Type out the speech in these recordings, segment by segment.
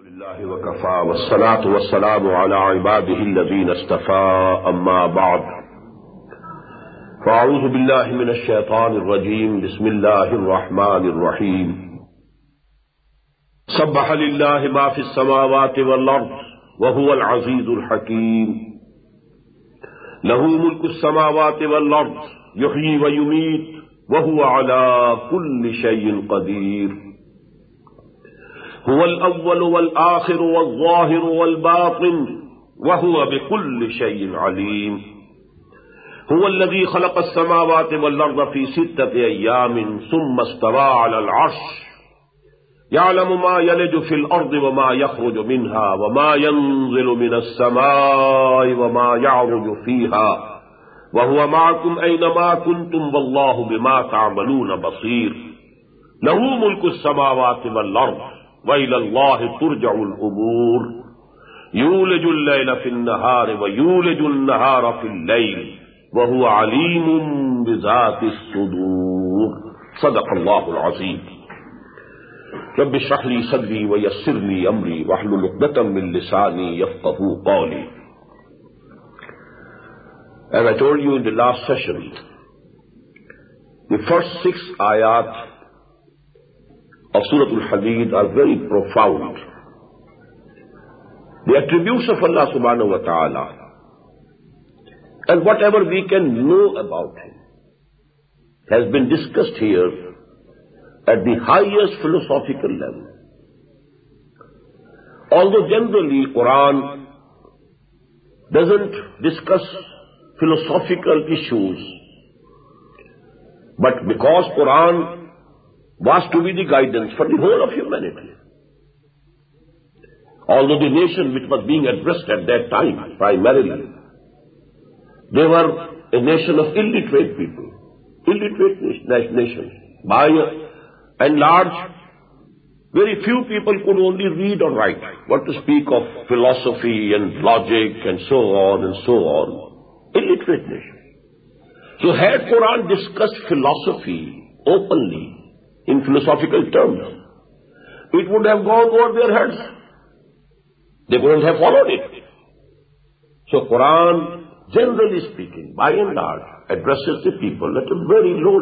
لله وكفى والصلاة والسلام على عباده الذين اصطفى أما بعد فأعوذ بالله من الشيطان الرجيم بسم الله الرحمن الرحيم سبح لله ما في السماوات والأرض وهو العزيز الحكيم له ملك السماوات والأرض يحيي ويميت وهو على كل شيء قدير هو الأول والآخر والظاهر والباطن وهو بكل شيء عليم هو الذي خلق السماوات والأرض في 6 أيام ثم استوى على العرش يعلم ما يلج في الأرض وما يخرج منها وما ينزل من السماء وما يعرج فيها وهو معكم أينما كنتم والله بما تعملون بصير له ملك السماوات والأرض وإلى الله ترجع الأمور يولج الليل في النهار ويولج النهار في الليل وهو عليم بذات الصدور صدق الله العظيم رب اشرح لي صدري ويسر لي أمري واحلل عقدة من لساني يفقهوا قولي. As I told you in the last session, the first 6 ayat of Surah Al-Hadid are very profound. The attributes of Allah subhanahu wa ta'ala and whatever we can know about Him has been discussed here at the highest philosophical level. Although generally Quran doesn't discuss philosophical issues, but because Quran was to be the guidance for the whole of humanity. Although the nation which was being addressed at that time, primarily, they were a nation of illiterate people, illiterate nation. By and large, very few people could only read or write, what to speak of philosophy and logic and so on and so on. Illiterate nation. So had Quran discussed philosophy openly, in philosophical terms, it would have gone over their heads. They wouldn't have followed it. So Quran, generally speaking, by and large, addresses the people at a very low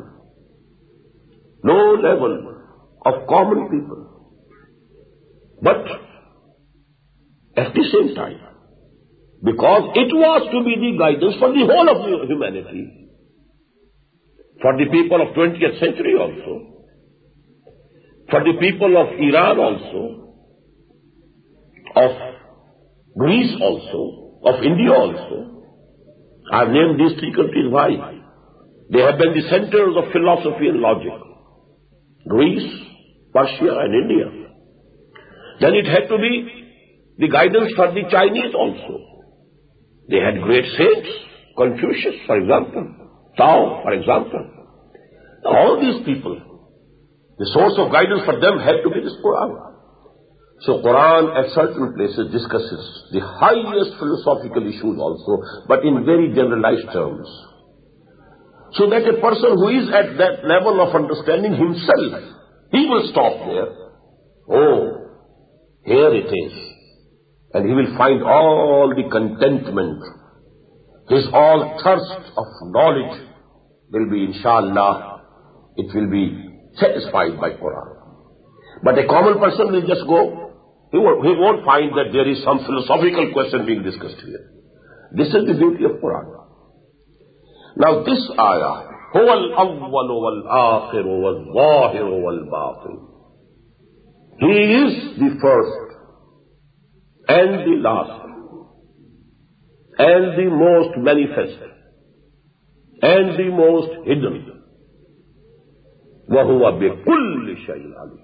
level of common people. But at the same time, because it was to be the guidance for the whole of humanity, for the people of 20th century also, for the people of Iran also, of Greece also, of India also. I have named these 3 countries. Why? They have been the centers of philosophy and logic. Greece, Persia and India. Then it had to be the guidance for the Chinese also. They had great saints, Confucius, for example, Tao, for example. All these people, the source of guidance for them had to be this Quran. So Quran at certain places discusses the highest philosophical issues also, but in very generalized terms. So that a person who is at that level of understanding himself, he will stop there. Oh, here it is. And he will find all the contentment. His all thirst of knowledge will be, inshallah, it will be satisfied by Quran. But a common person will just go, he won't find that there is some philosophical question being discussed here. This is the beauty of Quran. Now this ayah, هو الأول والآخر والظاهر والباطن. He is the first and the last and the most manifest and the most hidden. وَهُوَ بِكُلِّ شَيْءٍ عَلِيمٍ.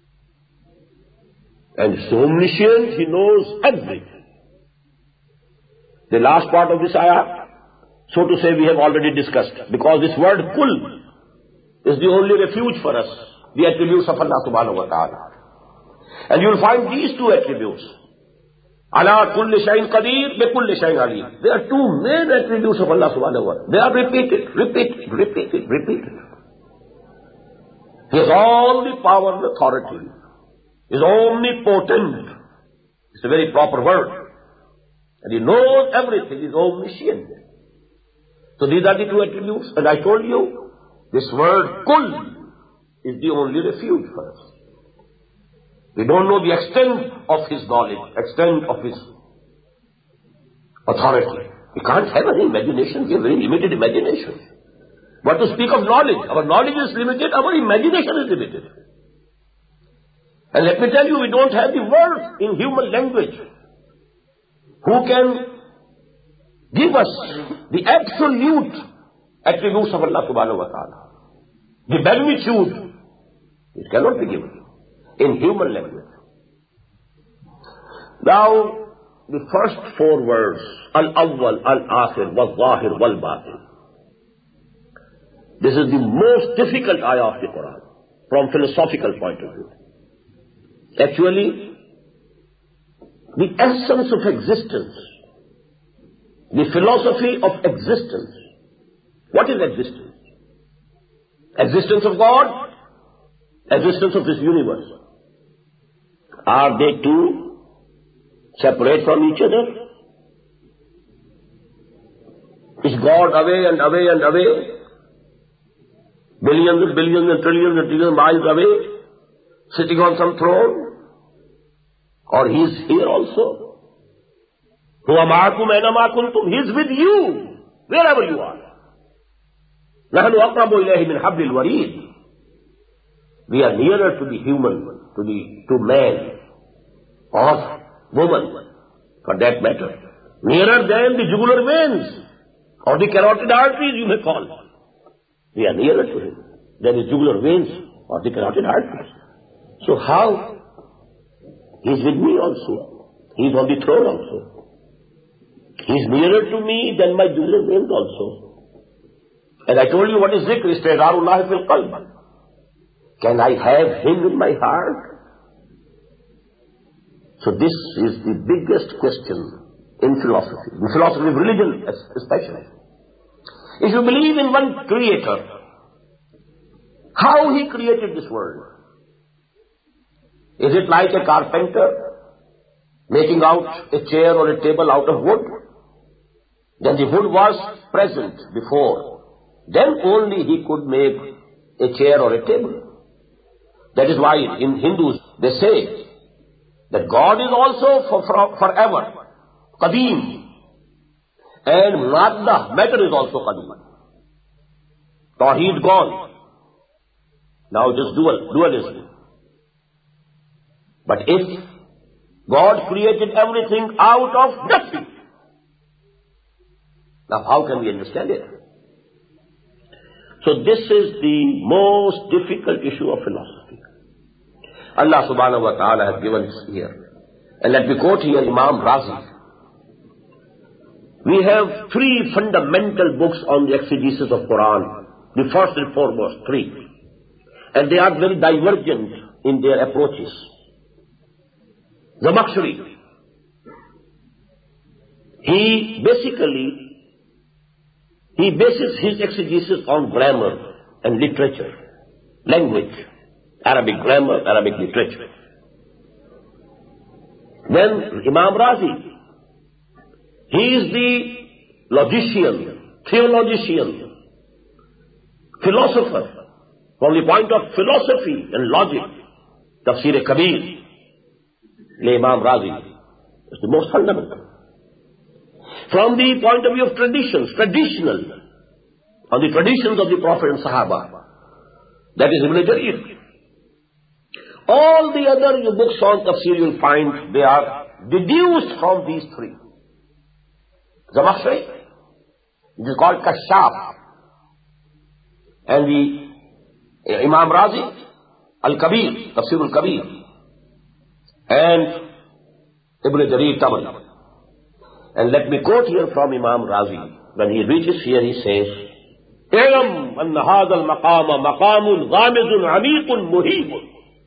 And so omniscient, He knows everything. The last part of this ayah, so to say, we have already discussed, because this word kul is the only refuge for us, the attributes of Allah subhanahu wa ta'ala. And you will find these 2 attributes. Ala kulli shay'in qadir, bi kulli shay'in alim. There are 2 main attributes of Allah subhanahu wa ta'ala. They are repeated. He has all the power and authority. He is omnipotent. It's a very proper word. And He knows everything. He is omniscient. So these are the two attributes. And I told you, this word kul is the only refuge for us. We don't know the extent of His knowledge, extent of His authority. We can't have any imagination. We have very limited imagination. But to speak of knowledge, our knowledge is limited, our imagination is limited. And let me tell you, we don't have the words in human language who can give us the absolute attributes of Allah subhanahu wa ta'ala. The magnitude, it cannot be given in human language. Now, the first four words, Al-Awwal, Al-Akhir, Wal-Zahir, Wal-Batin. This is the most difficult ayah of the Quran from philosophical point of view. Actually, the essence of existence, the philosophy of existence. What is existence? Existence of God, existence of this universe. Are they two separate from each other? Is God away and away and away? Billions and billions and trillions and trillions of miles away, sitting on some throne? Or He is here also? Huwa ma'akum aina ma kuntum. He is with you, wherever you are. Nahnu aqrabu ilayhi min hablil warid. We are nearer to the human, to man, or woman, for that matter. Nearer than the jugular veins, or the carotid arteries, you may call. We are nearer to Him than His jugular veins or the carotid arteries. So how? He is with me also. He is on the throne also. He is nearer to me than my jugular veins also. And I told you what is zikr, istighfarullah fil qalb. Can I have Him in my heart? So this is the biggest question in philosophy of religion especially. If you believe in one creator, how He created this world? Is it like a carpenter making out a chair or a table out of wood? Then the wood was present before. Then only he could make a chair or a table. That is why in Hindus they say that God is also forever, Qadeem. And madda, matter is also qadim. Tawheed gone. Now it is dualism. But if God created everything out of nothing, now how can we understand it? So this is the most difficult issue of philosophy. Allah subhanahu wa ta'ala has given us here. And let me quote here Imam Razi. We have three fundamental books on the exegesis of Quran. The first and foremost, three. And they are very divergent in their approaches. Zamakhshari, he bases his exegesis on grammar and literature, language, Arabic grammar, Arabic literature. Then Imam Razi, he is the logician, theologian, philosopher, from the point of philosophy and logic. Tafsir-e-Kabir, Imam Razi is the most fundamental. From the point of view of traditional, on the traditions of the Prophet and Sahaba, that is Ibn Jarir. All the other books on tafsir you'll find they are deduced from these three. Zamakhshari, it is called Kashaf. And the Imam Razi, Al-Kabir, Tafsir Al-Kabir. And Ibn Jarir Tabari. And let me quote here from Imam Razi. When he reaches here, he says, اعلم أن هذا المقام مقام غامض عميق مهيب.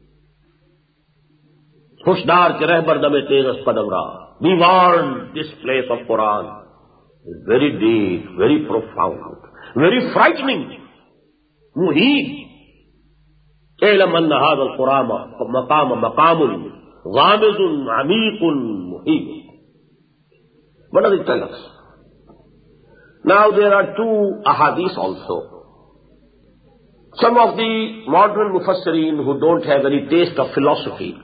Hushdar ke rehbar dame tejas padam ra. Be warned, this place of Quran is very deep, very profound, very frightening. Muhib. اعلم أن هذا القرآن مقام غامض عميق evil. What does it tell us? Now there are two ahadith also. Some of the modern mufassirin who don't have any taste of philosophy,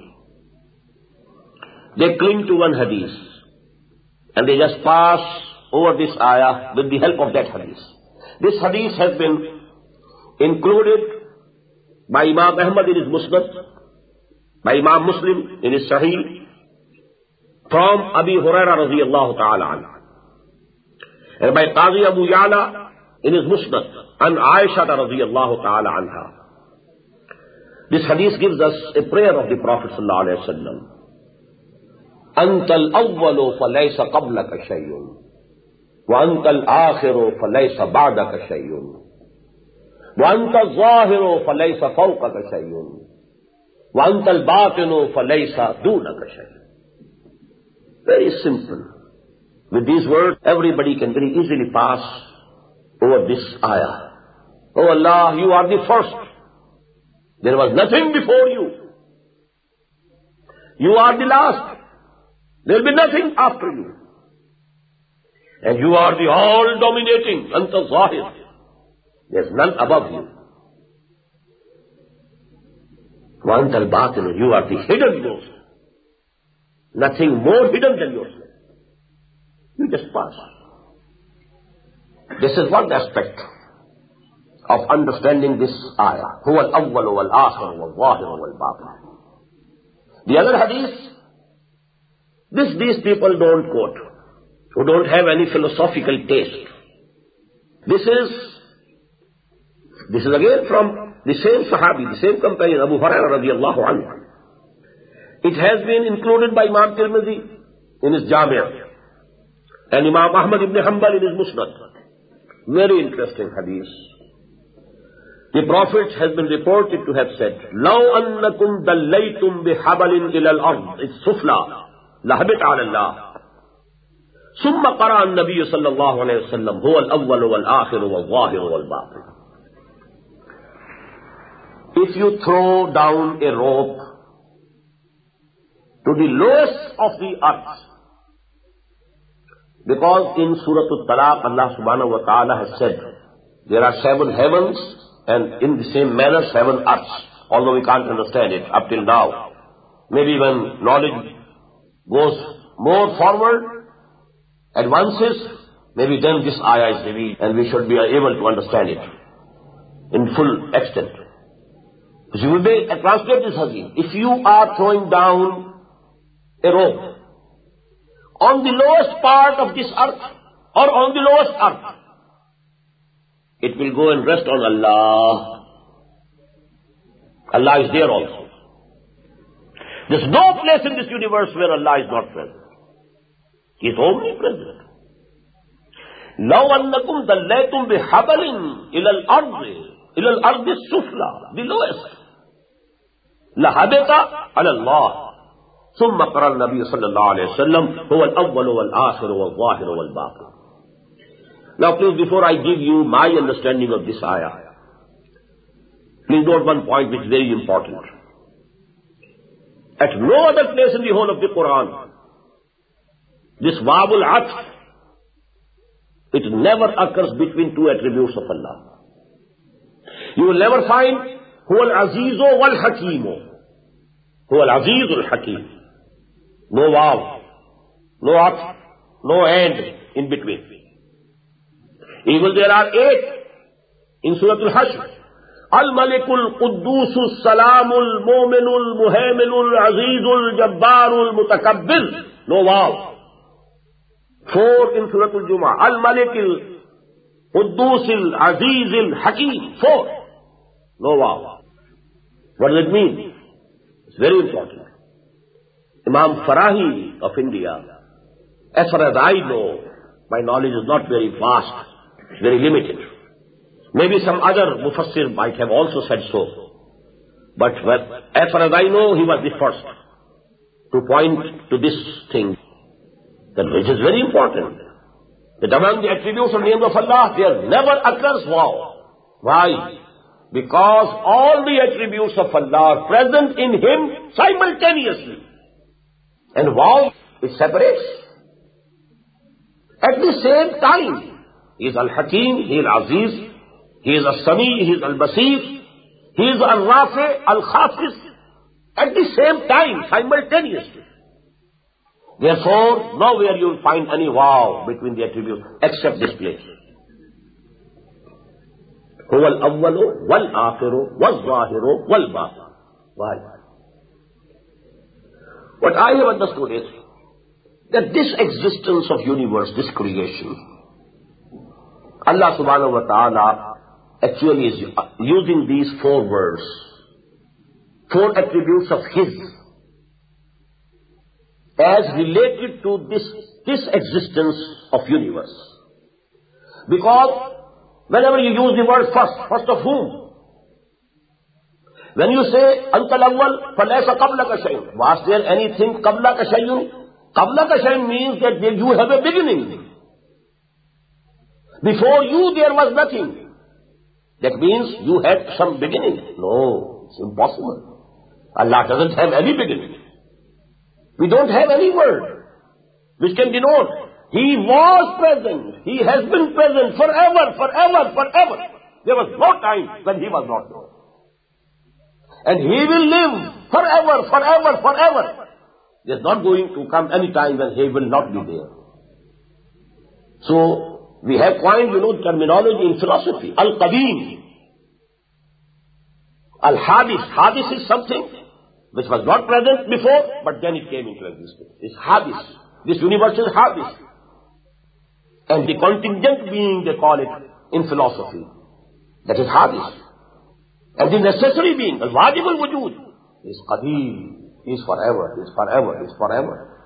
they cling to one hadith and they just pass over this ayah with the help of that hadith. This hadith has been included by Imam Ahmad in his Musnad, by Imam Muslim in his Sahih, from Abi Hurairah radiyallahu ta'ala anhu, and by Qazi Abu Ya'la in his Musnad, and Aisha radiyallahu ta'ala anha. This hadith gives us a prayer of the Prophet sallallahu alayhi wa sallam. أنت الأول فليس قبلك شيء وأنت الآخر فليس بعدك شيء وأنت الظاهر فليس فوقك شيء وأنت الباطن فليس دونك شيء. Very simple. With these words, everybody can very easily pass over this ayah. Oh Allah, you are the first. There was nothing before you. You are the last. There will be nothing after you. And you are the all-dominating, Anta Zahir. There is none above you. Wa Anta al-Batin, you are the hidden most. Nothing more hidden than yourself. You just pass. This is one aspect of understanding this ayah. Huwa al-awwal wal-akhir wal-zahir wal-batin. The other hadith, these people don't quote, who don't have any philosophical taste. This is again from the same Sahabi, the same companion, Abu Hurairah radiyallahu anhu. It has been included by Imam Tirmidhi in his Jami' and Imam Ahmad ibn Hanbal in his Musnad. Very interesting hadith. The Prophet has been reported to have said, لَوْ أَنَّكُمْ دَلَّيْتُمْ بِحَبَلٍ إِلَى الْأَرْضِ السُّفْلَى لَهَبِتْ عَلَى اللَّهِ ثُمَّ قَرَأَ النَّبِيُّ صلى الله عليه وسلم هُوَ الْأَوَّلُ وَالْآخِرُ وَالظَّاهِرُ وَالْبَاطِنُ. If you throw down a rope to the lowest of the earth, because in Surah Al-Talaq, Allah subhanahu wa ta'ala has said, there are 7 heavens and in the same manner 7 earths, although we can't understand it up till now. Maybe when knowledge goes more forward, advances, maybe then this ayah is revealed and we should be able to understand it in full extent. So you will be translate this hadith. If you are throwing down a rope on the lowest part of this earth or on the lowest earth, it will go and rest on Allah. Allah is there also. There's no place in this universe where Allah is not present. He is omnipresent. لَوْ أَنَّكُمْ دَلَّيْتُمْ بِحَبَلٍ إِلَى الْأَرْضِ السُّفْلَى, the lowest. لَهَبِتَ عَلَى اللَّهِ ثُمَّ قَرَى النَّبِيُّ صلى الله عليه وسلم هُوَ الْأَوَّلُ وَالْآخِرُ وَالظَّاهِرُ وَالْبَاطِنُ. Now please, before I give you my understanding of this ayah, please note one point which is very important. At no other place in the whole of the Quran, this Wabul Atf, it never occurs between two attributes of Allah. You will never find Huwa al-Azizu wal-Hakimu. Huwa al-Azizu al-Hakim. No Waw, no Atf, no end in between. Even there are 8 in Surah Al-Hashr. Al-Malikul Quddusul Salamul Mu'minul Muhaiminul Azizul Jabbarul Mutakabbir. No Waw. 4 in Surah Al-Jumu'ah. Al-Malikul Quddusil Azizil Hakim. 4. No Waw. What does it mean? It's very important. Imam Farahi of India, as far as I know, my knowledge is not very vast. It's very limited. Maybe some other mufassir might have also said so. But as far as I know, he was the first to point to this thing, which is very important. That among the attributes of the name of Allah, there never occurs Waw. Why? Because all the attributes of Allah are present in Him simultaneously. And Waw It separates. At the same time, He is Al-Hakim, He is Aziz, He is Al-Sami, He is Al-Basir, He is Al-Rafi, Al-Khafis. At the same time, simultaneously. Therefore, nowhere you will find any wow between the attributes except this place. هو الأول والآخر والظاهر والباطن. Why? What I have understood is that this existence of universe, this creation, Allah subhanahu wa ta'ala actually is using these four words, four attributes of His, as related to this existence of universe. Because whenever you use the word first of whom? When you say, Antal awwal, falaysa qablaka shay'un. Was there anything qablaka shay'un? Qablaka shay'un means that you have a beginning. Before you there was nothing. That means you had some beginning. No, it's impossible. Allah doesn't have any beginning. We don't have any word which can denote. He was present. He has been present forever, forever, forever. There was no time when He was not there. And He will live forever, forever, forever. There's not going to come any time when He will not be there. So, we have coined, terminology in philosophy. Al-Qadim. Al-Hadis. Hadis is something which was not present before, but then it came into existence. It's Hadis. This universe is Hadis. And the contingent being, they call it in philosophy. That is Hadis. And the necessary being, al-wajib al-wujud, is Qadim. Is forever, is forever, is forever.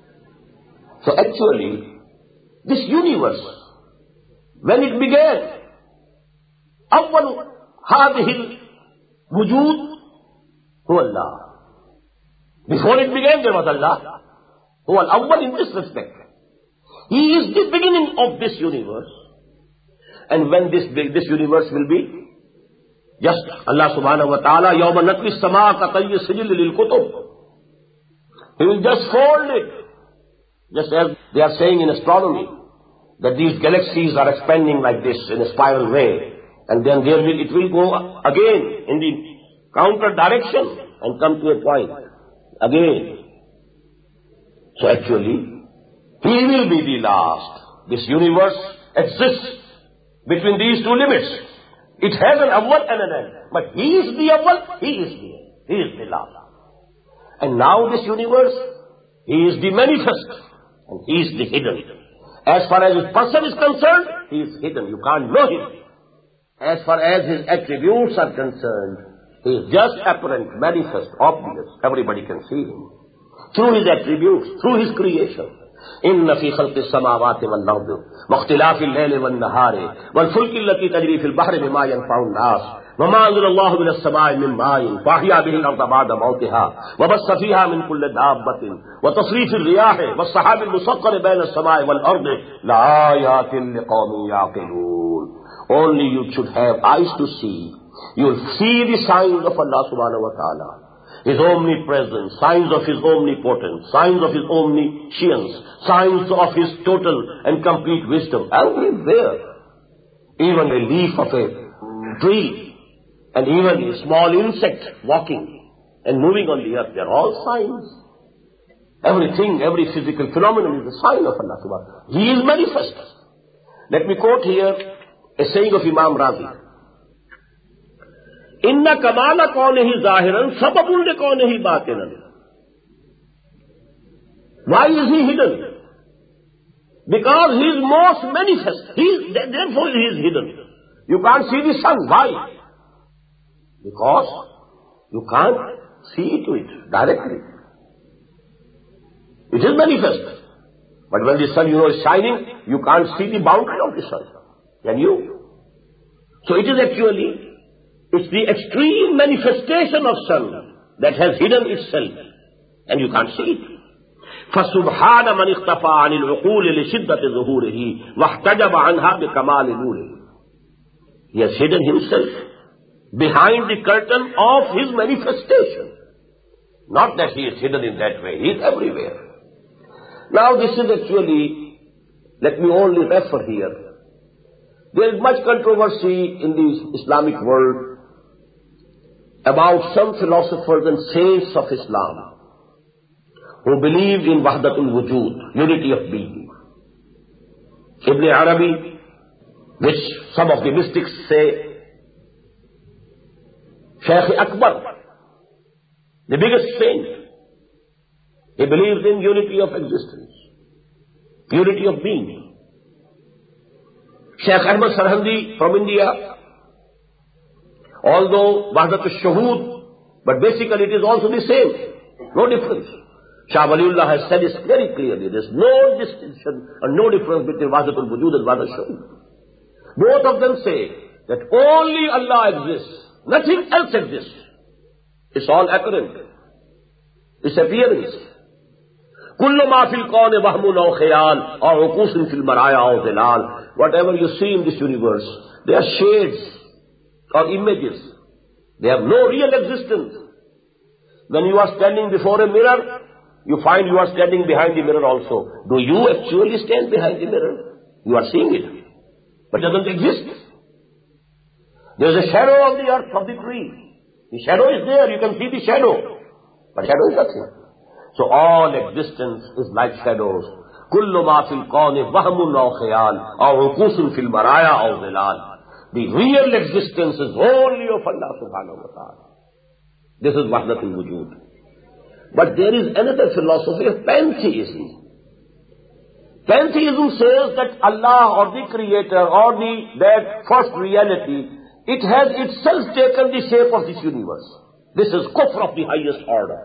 So actually, this universe, when it began, أول هذه الوجود هو Allah. Before it began, there was Allah. هو الأول in this respect. He is the beginning of this universe. And when this universe will be, just Allah subhanahu wa ta'ala, يَوْمَ نَطْوِي السَّمَاءَ كَطَيِّ السِّجِلِّ لِلْكُتُبِ. He will just fold it. Just as they are saying in astronomy, that these galaxies are expanding like this in a spiral way. And then it will go again in the counter direction and come to a point. Again. So actually, He will be the last. This universe exists between these two limits. It has an awwal and an end. But He is the awwal, He is the end. He is the last. And now this universe, He is the manifest. And He is the hidden. As far as His person is concerned, He is hidden. You can't know Him. As far as His attributes are concerned, He is just apparent, manifest, obvious. Everybody can see Him. Through His attributes, through His creation. إن في خلق السماوات والأرض واختلاف الليل والنهار والفلك التي تجري في البحر بما ينفع الناس وما أنزل الله من السماء من ماء فأحيا به الأرض بعد موتها وبث فيها من كل دابة وتصريف الرياح والسحاب المسخر بين السماء والأرض لآيات لقوم يعقلون. Only you should have eyes to see. You will see the signs of Allah subhanahu wa ta'ala. His omnipresence, signs of His omnipotence, signs of His omniscience, signs of His total and complete wisdom. Everywhere. Even a leaf of a tree, and even a small insect walking and moving on the earth, they are all signs. Everything, every physical phenomenon is a sign of Allah subhanahu wa ta'ala. He is manifest. Let me quote here a saying of Imam Razi. Inna kamala kaunehi zahiran sababun li kaunehi batinan. Why is He hidden? Because He is most manifest. Therefore He is hidden. You can't see the sun. Why? Because you can't see to it directly. It is manifest. But when the sun, is shining, you can't see the boundary of the sun. Can you? So it is actually, it's the extreme manifestation of sun that has hidden itself. And you can't see it. فَسُبْحَانَ مَنِ اخْتَفَى عَنِ الْعُقُولِ لِشِدَّةِ ظُهُورِهِ وَاحْتَجَبَ عَنْهَا بِكَمَالِ نُورِهِ. He has hidden Himself behind the curtain of His manifestation. Not that He is hidden in that way. He is everywhere. Now this is actually, let me only refer here. There is much controversy in the Islamic world about some philosophers and saints of Islam who believed in Wahdatul Wujud, unity of being. Ibn Arabi, which some of the mystics say, Shaykh Akbar, the biggest saint, he believes in unity of existence, unity of being. Shaykh Ahmad Sarhandi from India, although Wahdatul Shuhud, but basically it is also the same, no difference. Shah Waliullah has said this very clearly. There is no distinction and no difference between Wahdatul Wujud and Wahdatul Shuhud. Both of them say that only Allah exists, nothing else exists. It's all apparent. It's appearance. Kullu ma fil qawni wahmun aw khayal aw uqusun fil maraya aw zilal. Whatever you see in this universe, they are shades or images. They have no real existence. When you are standing before a mirror, you find you are standing behind the mirror also. Do you actually stand behind the mirror? You are seeing it, but it doesn't exist. There is a shadow of the earth, of the tree. The shadow is there, you can see the shadow, but shadow is nothing. So all existence is like shadows. Kullu ma fil qawni wahmun aw khayal aw uqusun fil maraya aw zilal. The real existence is only of Allah subhanahu wa ta'ala. This is Wahdatul Wujud. But there is another philosophy of pantheism. Pantheism says that Allah or the Creator or that first reality, it has itself taken the shape of this universe. This is kufr of the highest order.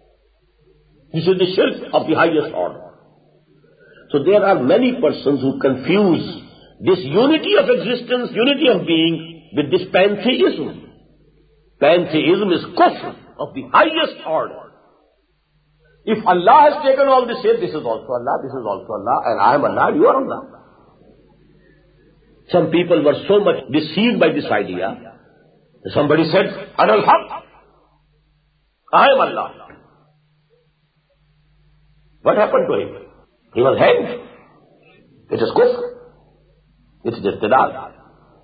This is the shirk of the highest order. So there are many persons who confuse this unity of existence, unity of being, with this pantheism. Pantheism is kufr of the highest order. If Allah has taken all this shape, this is also Allah, this is also Allah, and I am Allah, you are Allah. Some people were so much deceived by this idea. Somebody said, Ana al-Haq, I am Allah. What happened to him? He was hanged. It is kufr. It is istidlal.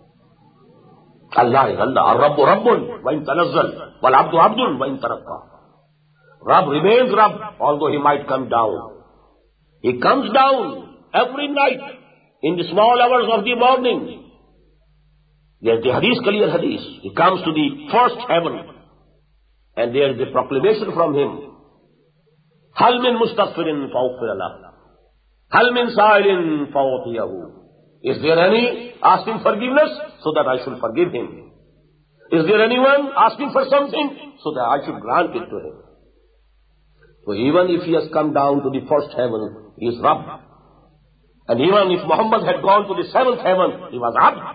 Allah is Allah. Ar-Rabbu Rabbun wa in tanazzal wal Abdu Abdun wa in taraqqa. Rabb remains Rabb, although he might come down. He comes down every night in the small hours of the morning. There's the hadith, clear hadith. He comes to the first heaven, and there is a proclamation from him. Hal min mustaghfirin fa'ughfir lahu. Hal min sa'ilin fa'utiyahu. Is there any asking forgiveness so that I should forgive him? Is there anyone asking for something so that I should grant it to him? So even if he has come down to the first heaven, he is Rabb. And even if Muhammad had gone to the seventh heaven, he was Abd.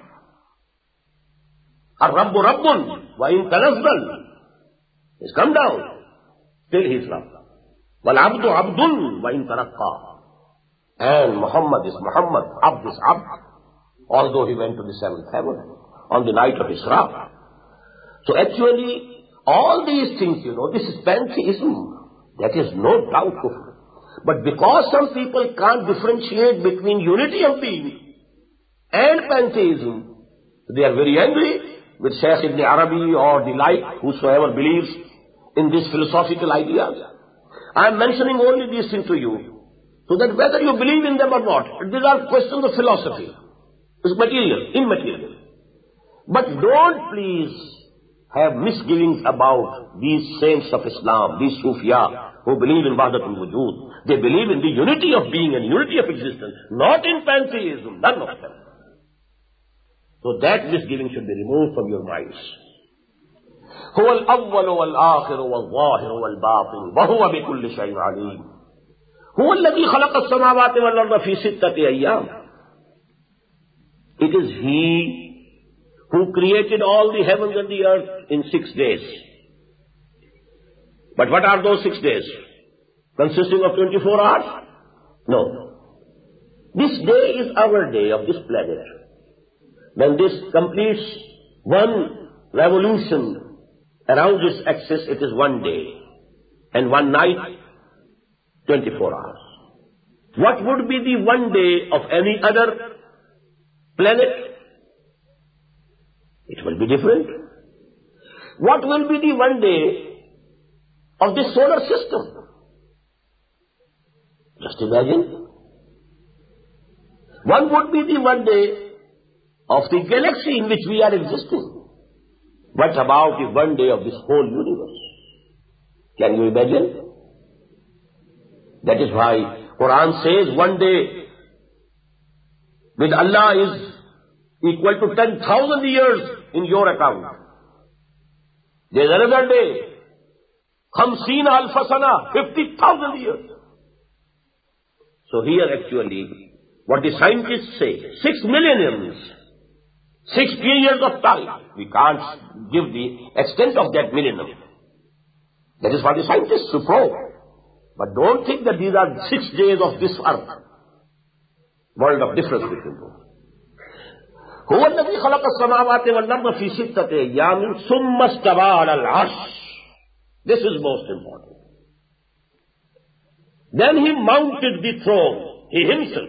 Ar-Rabbu Rabbun wa in tanazzal. He's come down. Still he is Rabb. Wal Abdu Abdun wa in taraqqa. And Muhammad is Muhammad. Abd is Abd. Although he went to the seventh heaven on the night of Isra. So actually, all these things, this is pantheism. That is no doubt kufr. But because some people can't differentiate between unity of being and pantheism, they are very angry with Shaykh Ibn Arabi or the like, whosoever believes in this philosophical idea. I am mentioning only these things to you, so that whether you believe in them or not, these are questions of philosophy. It's material, immaterial. But don't please have misgivings about these saints of Islam, these Sufiya, who believe in Wahdatul Wujud. They believe in the unity of being and unity of existence, not in pantheism, none of them. So that misgiving should be removed from your minds. هو الأول والآخر والظاهر والباطن وهو بكل شيء عليم. هو الذي خلق السماوات والأرض في 6 أيام. It is He who created all the heavens and the earth in 6 days. But what are those 6 days? Consisting of 24 hours? No. This day is our day of this planet. When this completes one revolution around its axis, it is 1 day. And 1 night, 24 hours. What would be the one day of any other planet? It will be different. What will be the one day of the solar system? Just imagine. One would be the one day of the galaxy in which we are existing. What about the one day of this whole universe? Can you imagine? That is why Quran says one day with Allah is equal to 10,000 years in your account. There is another day, 50,000 sana, 50,000 years. So here actually, what the scientists say, 6 millenniums, 6 periods of time. We can't give the extent of that millennium. That is what the scientists probe. But don't think that these are 6 days of this earth. World of difference between them. هو الذي خلق السماوات والأرض في 6 أيام ثم استوى على العرش. This is most important. Then he mounted the throne, he himself.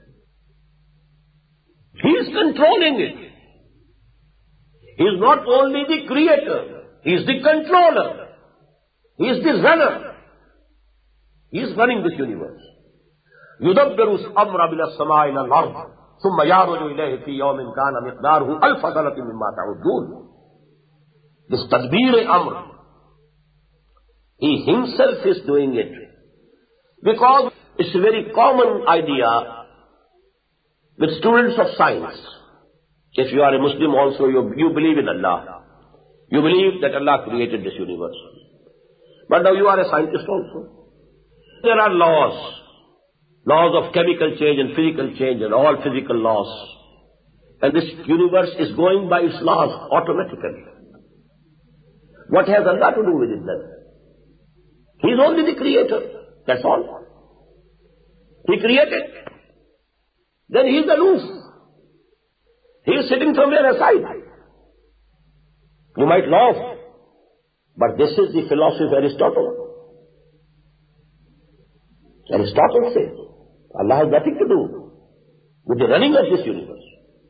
He is controlling it. He is not only the creator, he is the controller. He is the runner. He is running this universe. يدبر الأمر من السماء إلى الأرض ثم يعرج إليه في يوم كان مقداره ألف سنة مما تعدون. This tadbir amr, he himself is doing it. Because it's a very common idea with students of science. If you are a Muslim also, you believe in Allah. You believe that Allah created this universe. But now you are a scientist also. There are laws of chemical change and physical change and all physical laws. And this universe is going by its laws automatically. What has Allah to do with it then? He is only the creator. That's all. He created. Then he is aloof. He is sitting somewhere aside. You might laugh, but this is the philosophy of Aristotle. Aristotle says, Allah has nothing to do with the running of this universe.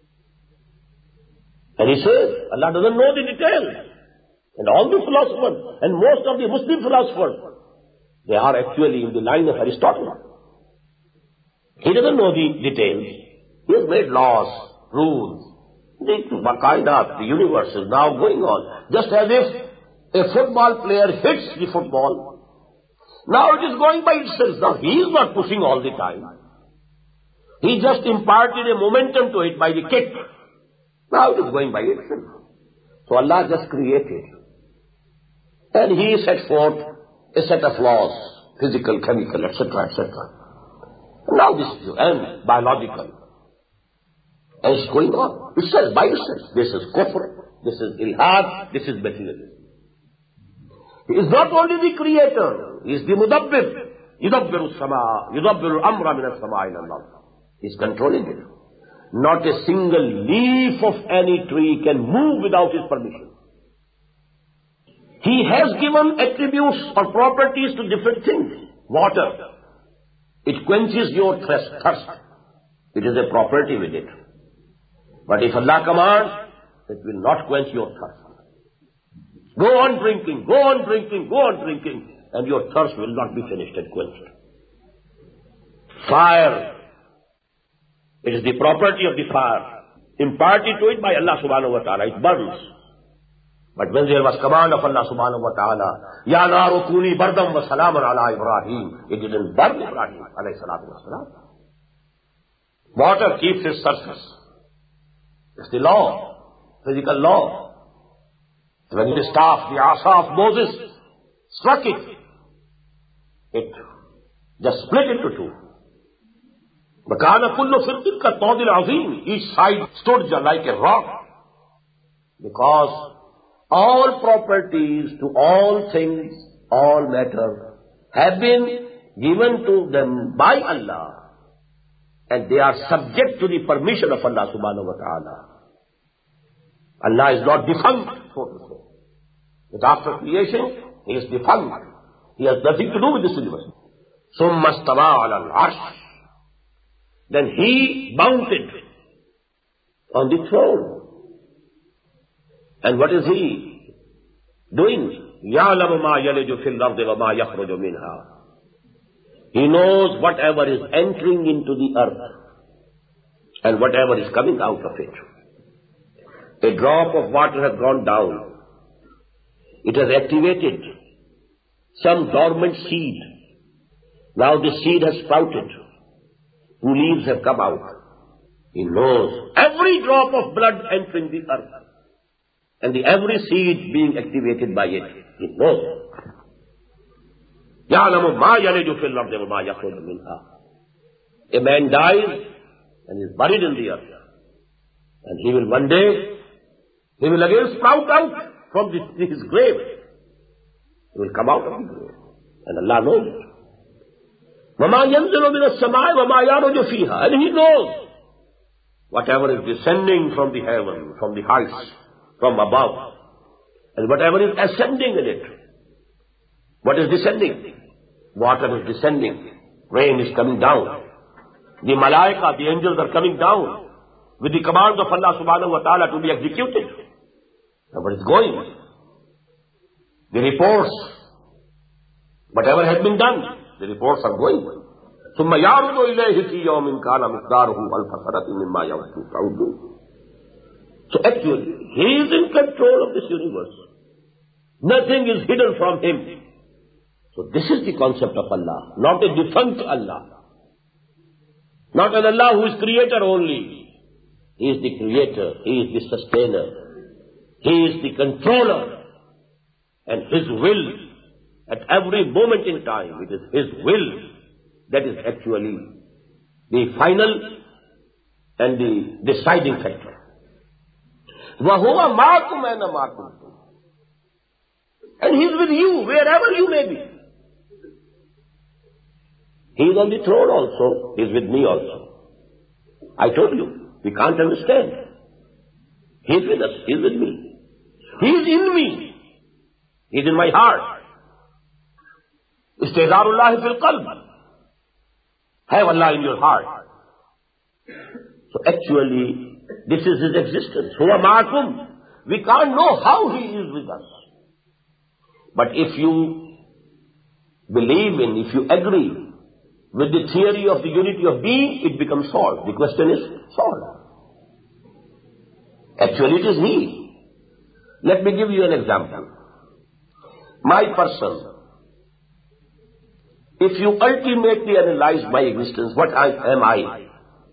And he says, Allah doesn't know the details. And all the philosophers, and most of the Muslim philosophers, they are actually in the line of Aristotle. He doesn't know the details. He has made laws, rules. The universe is now going on. Just as if a football player hits the football, now it is going by itself. Now he is not pushing all the time. He just imparted a momentum to it by the kick. Now it is going by itself. So Allah just created. And he set forth a set of laws, physical, chemical, etc., etc. And now this is and biological. And it's going on. It says by itself. This is kufr, this is ilhad, this is materialism. He is not only the creator, he is the mudabbir. Yudabbiru as-sama, yudabbiru al-amra min as-sama ila al-ard. He is controlling it. Not a single leaf of any tree can move without his permission. He has given attributes or properties to different things. Water, it quenches your thirst. It is a property with it. But if Allah commands, it will not quench your thirst. Go on drinking, go on drinking, go on drinking, and your thirst will not be finished and quenched. Fire, it is the property of the fire, imparted to it by Allah subhanahu wa ta'ala. It burns. But when there was command of Allah subhanahu wa ta'ala, Ya naru kuni bardam wa salaman ala Ibrahim, it didn't burn Ibrahim alayhi salatu wa salam. Water keeps its surface. It's the law, physical law. When the staff, the asa of Moses struck it, it just split into two. Each side stood like a rock. Because all properties to all things, all matter, have been given to them by Allah. And they are subject to the permission of Allah subhanahu wa ta'ala. Allah is not defunct, so to say. But after creation, He is defunct. He has nothing to do with this universe. ثُمَّ اسْتَوَىٰ عَلَى الْعَرْشِ. then he mounted on the throne. And what is he doing? يَعْلَمُ مَا يَلِجُ فِي الْأَرْضِ وَمَا يَخْرُجُ مِنْهَا. He knows whatever is entering into the earth and whatever is coming out of it. A drop of water has gone down. It has activated some dormant seed. Now the seed has sprouted. Two leaves have come out. He knows every drop of blood entering the earth and every seed being activated by it. He knows. يَعْلَمُ مَا يَلِجُ فِي الْأَرْضِ وَمَا يَخْرُجُ مِنْهَا. A man dies and is buried in the earth. And he will one day, he will again sprout out from his grave. He will come out of the grave. And Allah knows it. وَمَا يَنزِلُ مِنَ السَّمَاءِ وَمَا يَعْرُجُ فِيهَا. And he knows whatever is descending from the heaven, from the heights, from above, and whatever is ascending in it. What is descending? Water is descending. Rain is coming down. The malaika, the angels are coming down with the commands of Allah subhanahu wa ta'ala to be executed. Now what is going? The reports, whatever has been done, the reports are going. ثُمَّ يَعْرُضُ إِلَيْهِ فِي يَوْمٍ كَانَ مِقْدَارُهُ أَلْفَ سَنَةٍ مِمَّا يَعُدُّونَ. So actually, he is in control of this universe. Nothing is hidden from him. So this is the concept of Allah, not a defunct Allah. Not an Allah who is creator only. He is the creator, he is the sustainer, he is the controller. And his will, at every moment in time, it is his will that is actually the final and the deciding factor. وَهُوَ مَعَكُمْ أَيْنَ مَا كُنْتُمْ. And he is with you, wherever you may be. He is on the throne also. He is with me also. I told you, we can't understand. He is with us. He is with me. He is in me. He is in my heart. Istihzarullahi fil qalb. Have Allah in your heart. So actually, this is his existence. Huwa ma'akum. We can't know how he is with us. But if you believe in, if you agree with the theory of the unity of being, it becomes solved. The question is solved. Actually, it is he. Let me give you an example. My person, if you ultimately analyze my existence, what am I?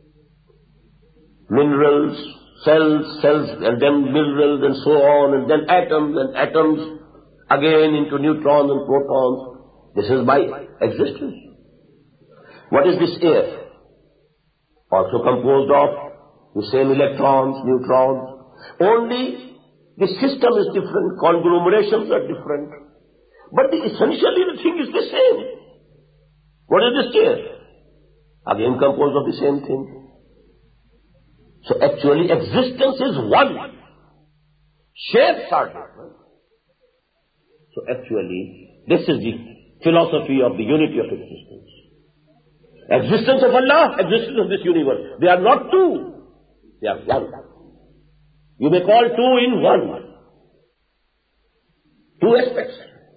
Minerals, cells, and then minerals, and so on, and then atoms, again into neutrons and protons. This is my existence. What is this air? Also composed of the same electrons, neutrons. Only the system is different, conglomerations are different. But essentially the thing is the same. What is this air? Again composed of the same thing. So actually existence is one. Shapes are different. So actually this is the philosophy of the unity of existence. Existence of Allah, existence of this universe. They are not two. They are one. You may call two in one. Two aspects.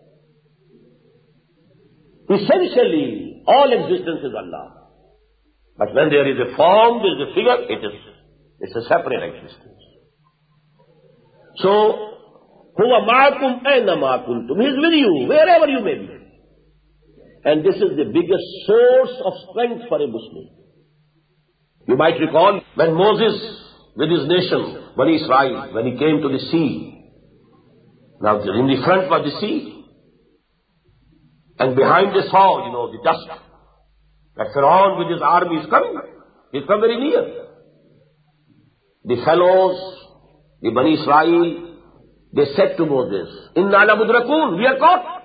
Essentially, all existence is Allah. But when there is a form, there is a figure, it's a separate existence. So, huwa ma'akum ayna ma kuntum. He is with you, wherever you may be. And this is the biggest source of strength for a Muslim. You might recall when Moses with his nation, Bani Israel, when he came to the sea. Now in the front was the sea. And behind they saw, the dust. That Pharaoh with his army is coming. He's come very near. The fellows, the Bani Israel, they said to Moses, Inna la mudrakun, we are caught.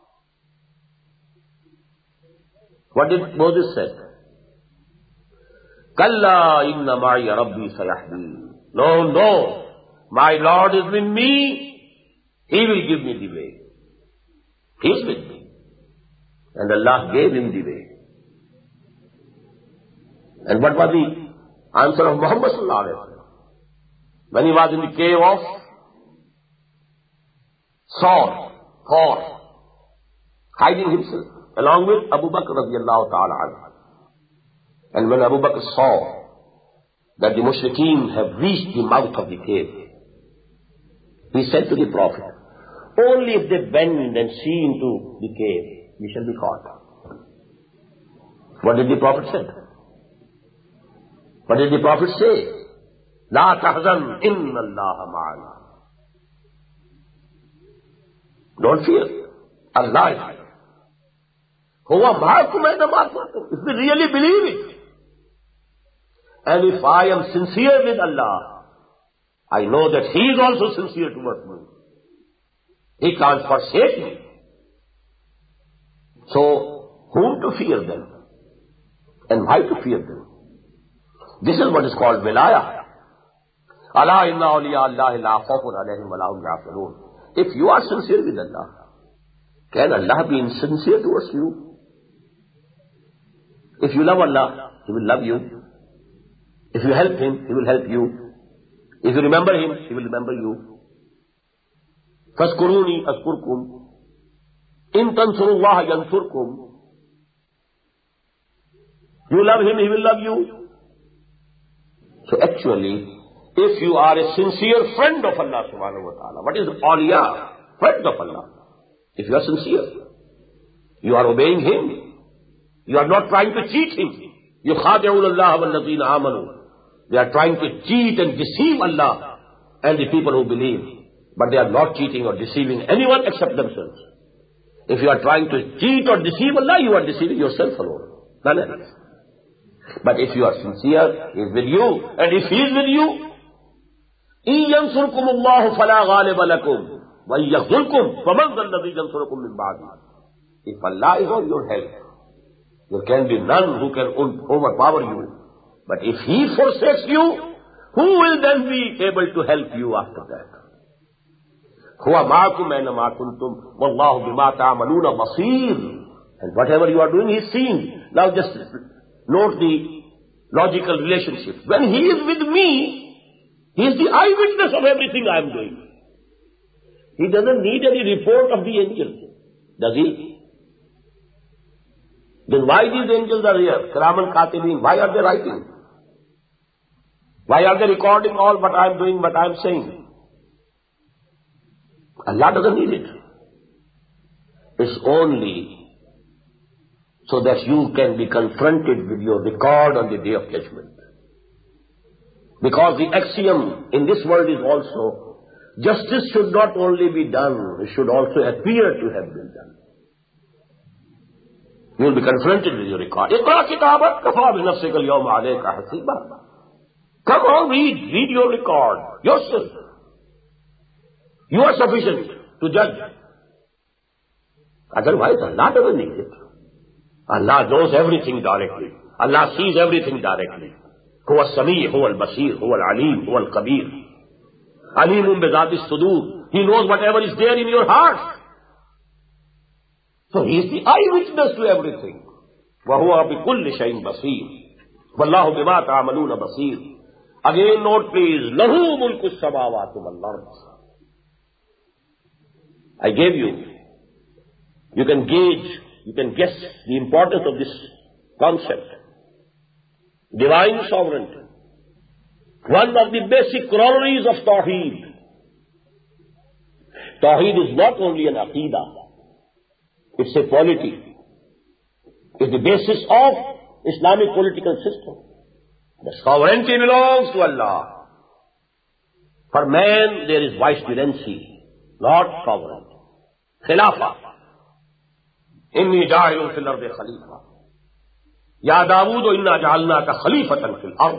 What did Moses say? Kalla inna ma'iya rabbi sayahdeen. No, my Lord is with me. He will give me the way. He is with me. And Allah gave him the way. And what was the answer of Muhammad sallallahu alaihi wasallam when he was in the cave of Thor, hiding himself along with Abu Bakr radiyallahu ta'ala anhu. And when Abu Bakr saw that the mushrikeen have reached the mouth of the cave, he said to the Prophet, only if they bend and see into the cave, we shall be caught. What did the Prophet say? What did the Prophet say? La tahzan, inna Allah ma'ana. Don't fear. Allah is here. Huwa ma'akum aina ma kuntum. If we really believe it, and if I am sincere with Allah, I know that He is also sincere towards me. He can't forsake me. So, whom to fear then? And why to fear them? This is what is called wilayah. Ala inna awliya Allahi la khawfun alayhim wa la hum yahzanun. If you are sincere with Allah, can Allah be insincere towards you? If you love Allah, He will love you. If you help Him, He will help you. If you remember Him, He will remember you. Fazkuruni azkurkum. In tansurullaha yansurkum. You love Him, He will love you. So actually, if you are a sincere friend of Allah subhanahu wa ta'ala, what is awliya? Friend of Allah. If you are sincere, you are obeying Him. You are not trying to cheat Him. يُخَادِعُونَ اللَّهَ وَالَّذِينَ آمَنُوا. They are trying to cheat and deceive Allah and the people who believe. But they are not cheating or deceiving anyone except themselves. If you are trying to cheat or deceive Allah, you are deceiving yourself alone. None else. But if you are sincere, He is with you. And if He is with you, إِن يَنْصُرْكُمُ اللَّهُ فَلَا غَالِبَ لَكُمْ وَإِن يَخْذُلْكُمْ فَمَنْ ذَا الَّذِي يَنْصُرُكُمْ مِنْ بَعْدِهِ. If Allah is on your help, there can be none who can overpower you. But if He forsakes you, who will then be able to help you after that? هُوَ مَعَكُمْ أَيْنَمَا كُنْتُمْ وَاللَّهُ بِمَا تَعْمَلُونَ بَصِيرٌ. And whatever you are doing, He is seeing. Now just note the logical relationship. When He is with me, He is the eyewitness of everything I am doing. He doesn't need any report of the angels. Does He? Then why these angels are here? Kiraman Katibin. Why are they writing? Why are they recording all what I am doing, what I am saying? Allah doesn't need it. It's only so that you can be confronted with your record on the Day of Judgment. Because the axiom in this world is also, justice should not only be done, it should also appear to have been done. You will be confronted with your record. اقرأ كتابك كفى بنفسك اليوم عليك حسيبا. Come on, read your record yourself. You are sufficient to judge. Otherwise, Allah doesn't need it. Allah knows everything directly. Allah sees everything directly. هو السميع هو البصير هو العليم هو الخبير. عليم بذات الصدور. He knows whatever is there in your heart. So He is the eyewitness to everything. وهو بكل شيء بصير. والله بما تعملون بصير. Again note please. له ملك السماوات والأرض. I gave you. You can gauge, you can guess the importance of this concept. Divine sovereignty. One of the basic corollaries of Tawheed. Tawheed is not only an aqidah. It's a polity. It's the basis of Islamic political system. The sovereignty belongs to Allah. For man there is vicegerency, not sovereignty. Khilafah. Inni ja'ilun fil ardi khalifa. Ya Dawood inna ja'alnaka khalifatan fil ard.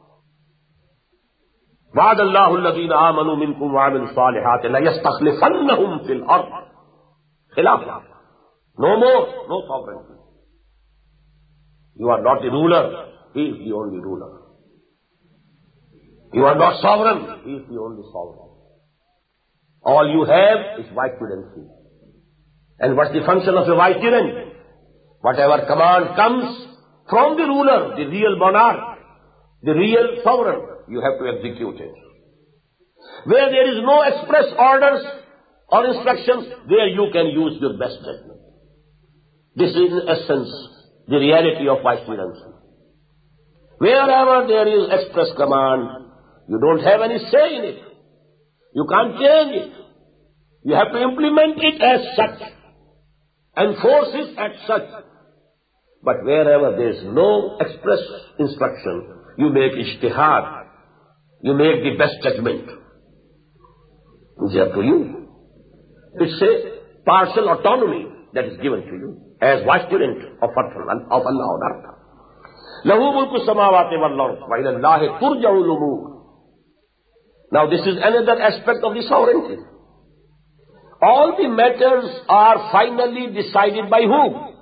Wa'ada Allahu alladhina amanu minkum wa 'amilus salihati la yastakhlifannahum fil ard. Khilafah. No more, no sovereignty. You are not the ruler, He is the only ruler. You are not sovereign, He is the only sovereign. All you have is vicegerency. And what's the function of a vicegerent? Whatever command comes From the ruler, the real monarch, the real sovereign, you have to execute it. Where there is no express orders or instructions, there you can use your best judgment. This is in essence the reality of vicegerence. Wherever there is express command, you don't have any say in it. You can't change it. You have to implement it as such, enforce it as such. But wherever there is no express instruction, you make ijtihad. You make the best judgment. It's up to you. It's a partial autonomy that is given to you as vicegerent of Allah on earth. Lahu mulku samawati wal ard wa ila Allahi turja'ul umur. Now this is another aspect of the sovereignty. All the matters are finally decided by whom?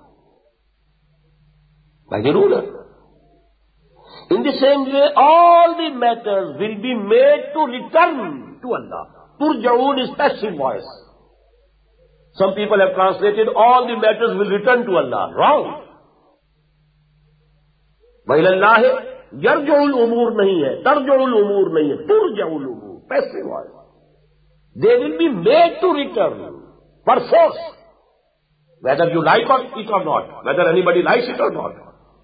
By the ruler. In the same way, all the matters will be made to return to Allah. Turja'un is passive voice. Some people have translated all the matters will return to Allah. Wrong. وَإِلَى اللَّهِ يَرْجَعُ الْأُمُورِ nahi hai, تَرْجَعُ الْأُمُورِ nahi hai, تُرْجَعُ الْأُمُورِ. Passive voice. They will be made to return, perforce. Whether you like it or not, whether anybody likes it or not.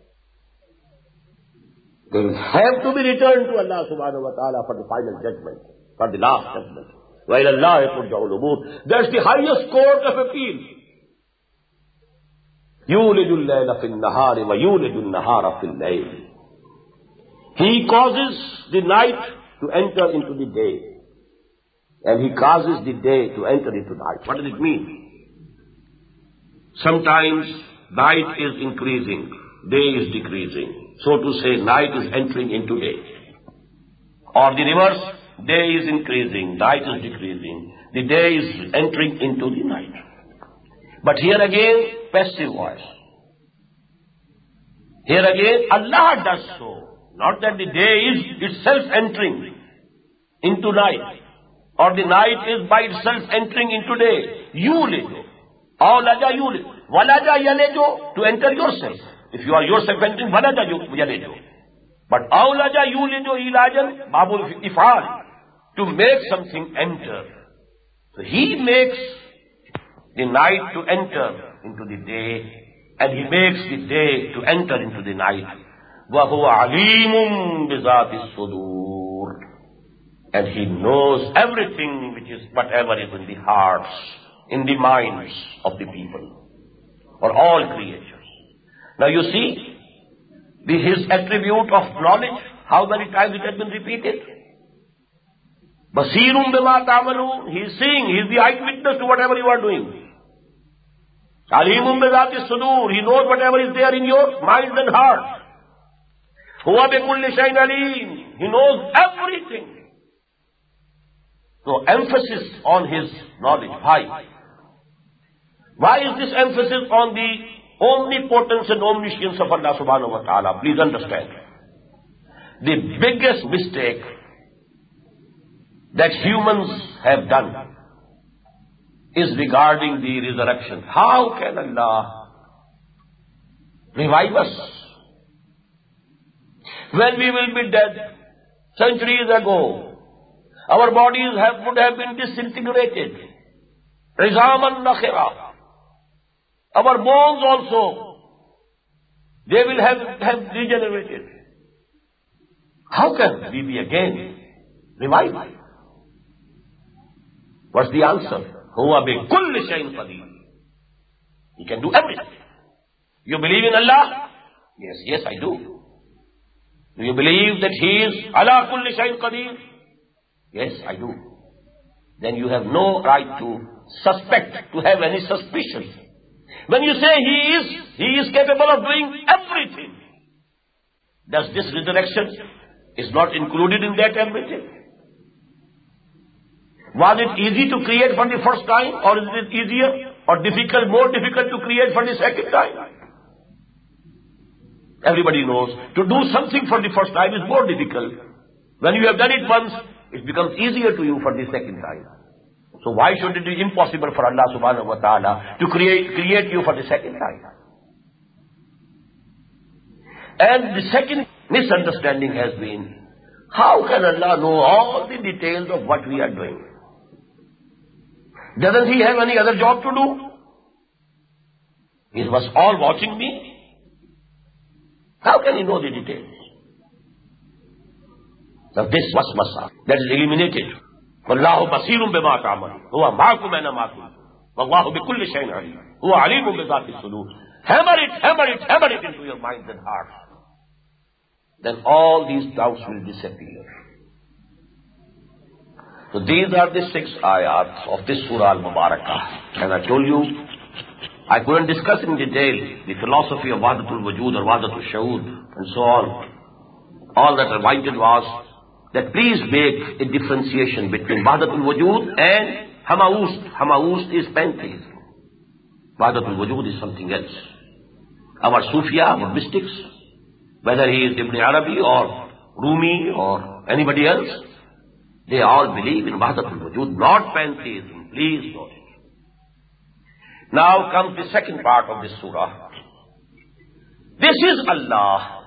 They will have to be returned to Allah subhanahu wa ta'ala for the final judgment, for the last judgment. وَإِلَى اللَّهِ تُرْجَعُ الْأُمُورِ. That's the highest court of appeal. يُولِجُ اللَّيْلَ فِي النَّهَارِ وَيُولِجُ النَّهَارَ فِي اللَّيْلِ. He causes the night to enter into the day. And he causes the day to enter into night. What does it mean? Sometimes night is increasing, day is decreasing. So to say, night is entering into day. Or the reverse, day is increasing, night is decreasing. The day is entering into the night. But here again, passive voice. Here again, Allah does so. Not that the day is itself entering into night, or the night is by itself entering into day. Yulidu. Awlaja yulidu. Walaja yalejo, to enter yourself. If you are yourself entering, walaja yalejo. But awlaja yulidu ilajan, babul ifal, to make something enter. So he makes the night to enter into the day, and he makes the day to enter into the night. وَهُوَ عَلِيمٌ بِذَاتِ الصُّدُورِ. And he knows everything which is whatever is in the hearts, in the minds of the people, or all creatures. Now you see, his attribute of knowledge, how many times it has been repeated? Basirum bima ta'malun. He is seeing, he is the eyewitness to whatever you are doing. Alimun bizati sudur. He knows whatever is there in your mind and heart. Huwa bi kulli shay'in alim. He knows everything. So emphasis on his knowledge. Why? Why is this emphasis on the omnipotence and omniscience of Allah subhanahu wa ta'ala? Please understand. The biggest mistake that humans have done is regarding the resurrection. How can Allah revive us when we will be dead? Centuries ago, our bodies would have been disintegrated. Rizaman nakhira. Our bones also, they will have degenerated. How can we be again revived? What's the answer? Huwa bi kulli shay'in qadir. He can do everything. You believe in Allah? Yes, yes, I do. Do you believe that He is ala kulli shay'in qadir? Yes, I do. Then you have no right to suspect, to have any suspicion. When you say He is capable of doing everything, does this resurrection is not included in that everything? Was it easy to create for the first time, or is it easier or difficult, more difficult to create for the second time? Everybody knows to do something for the first time is more difficult. When you have done it once, it becomes easier to you for the second time. So why should it be impossible for Allah subhanahu wa ta'ala to create you for the second time? And the second misunderstanding has been, how can Allah know all the details of what we are doing? Doesn't He have any other job to do? He was all watching me. How can He know the details? So this waswasa, that is eliminated. وَاللَّهُ بَصِيرٌ بِمَا تَعْمَلُونَ هُوَ مَعَكُمْ أَيْنَمَا كُنتُمْ وَاللَّهُ بِكُلِّ شَيْءٍ عَلِيمٌ هُوَ عَلِيمٌ بِذَاتِ الصُّدُورِ. Hammer it into your minds and hearts. Then all these doubts will disappear. So these are the 6 ayat of this Surah Al-Mubarakah. And I told you, I couldn't discuss in detail the philosophy of Wahdatul Wujud or Wahdatul Shuhud and so on. All that I wanted was that please make a differentiation between Wahdatul Wujud and Hamaust. Hamaust is pantheism. Wahdatul Wujud is something else. Our Sufia, our mystics, whether he is Ibn Arabi or Rumi or anybody else, they all believe in Wahdatul Wujud, not pantheism. Please note it. Now comes the second part of this surah. This is Allah.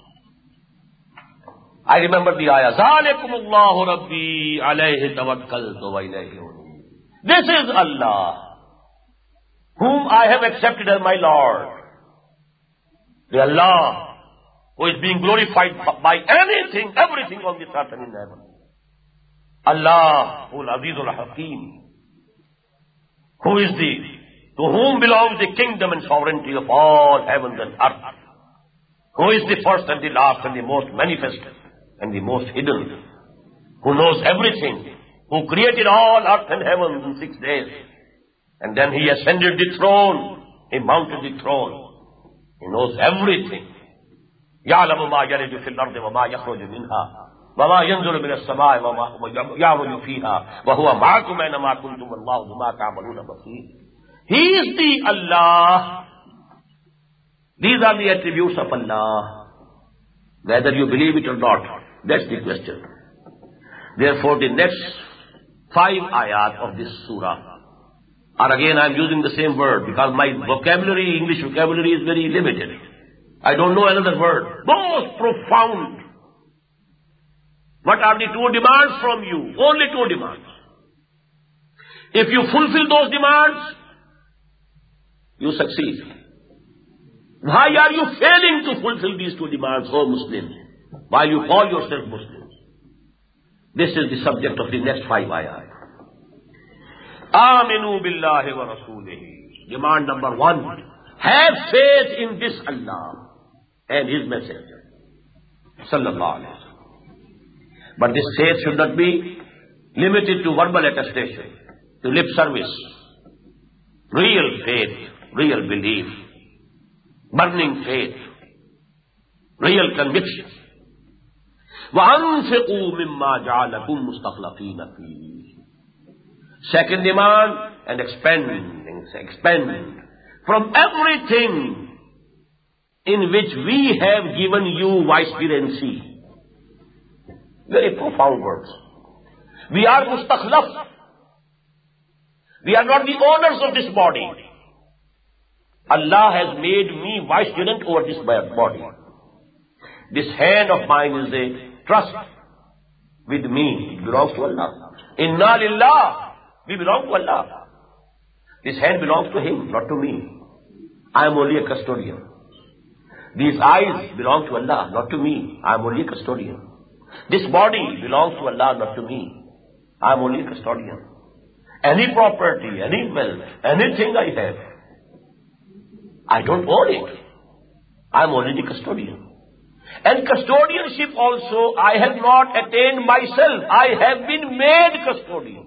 I remember the ayah, ذَلِكُمُ اللَّهُ رَبِّي عَلَيْهِ تَوَكَّلْتُ وَإِلَيْهِ أُنِيبُ. This is Allah, whom I have accepted as my Lord. The Allah who is being glorified by anything, everything on this earth and in heaven. Allah, Al-Azizul Hakim, who is to whom belongs the kingdom and sovereignty of all heavens and earth, who is the first and the last and the most manifest and the most hidden, who knows everything, who created all earth and heaven in 6 days, and then He ascended the throne, He mounted the throne, He knows everything. يَعْلَمُ مَا يَلِجُ فِي الْأَرْضِ وَمَا يَخْرُجُ مِنْهَا وَمَا يَنْزِلُ مِنَ السَّمَاءِ وَمَا يَعْرُجُ فِيهَا وَهُوَ مَعَكُمْ أَيْنَمَا كُنْتُمْ وَاللَّهُ بِمَا تَعْمَلُونَ بَصِيرٌ. He is the Allah. These are the attributes of Allah. Whether you believe it or not, that's the question. Therefore, the next 5 ayat of this surah are again, I'm using the same word because my vocabulary, English vocabulary is very limited. I don't know another word. Most profound. What are the 2 demands from you? Only 2 demands. If you fulfill those demands, you succeed. Why are you failing to fulfill these 2 demands, O Muslims, while you call yourself Muslims? This is the subject of the next 5 ayat. Aminu billahi wa rasulihi. Demand number 1. Have faith in this Allah and His messenger. Sallallahu alayhi wa sallam. But this faith should not be limited to verbal attestation, to lip service. Real faith, real belief, burning faith, real conviction. وَأَنْفِقُوا مِمَّا جَعَلَكُمْ مُسْتَخْلَفِينَ فِيهِ. Second demand, and expand from everything in which we have given you vicegerency. Very profound words. We are mustakhlaf. We are not the owners of this body. Allah has made me vicegerent over this body. This hand of mine is a trust with me. It belongs to Allah. Inna lillah. We belong to Allah. This hand belongs to Him, not to me. I am only a custodian. These eyes belong to Allah, not to me. I am only a custodian. This body belongs to Allah, not to me. I am only a custodian. Any property, any wealth, anything I have, I don't own it. I am only the custodian. And custodianship also, I have not attained myself. I have been made custodian.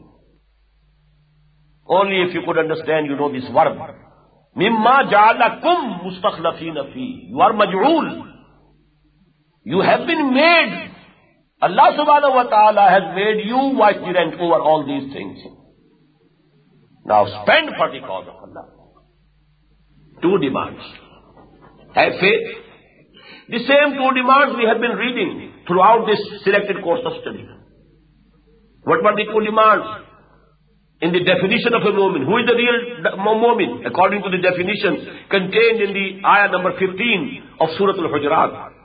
Only if you could understand, you know this verb. Mimma ja'alakum mustakhlafina fi. You are maj'ul. You have been made. Allah subhanahu wa ta'ala has made you vicegerent over all these things. Now spend for the cause of Allah. 2 demands. Have faith. The same 2 demands we have been reading throughout this selected course of study. What were the 2 demands? In the definition of a mu'min, who is the real mu'min? According to the definition contained in the ayah number 15 of Surah Al-Hujurat.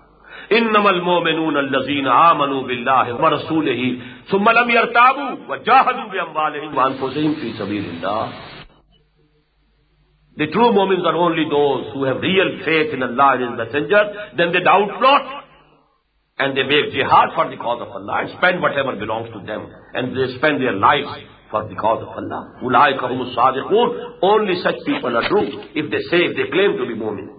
Innamal mu'minuna allazina amanu billahi wa rasulihi thumma lam yartabu wa jahadu bi amwalihim wa anfusihim fi sabilillah. The true mu'mins are only those who have real faith in Allah and His Messenger, then they doubt not. And they make jihad for the cause of Allah and spend whatever belongs to them. And they spend their lives for the cause of Allah. Ulaika humus sadiqun. Only such people are true if they claim to be mu'min.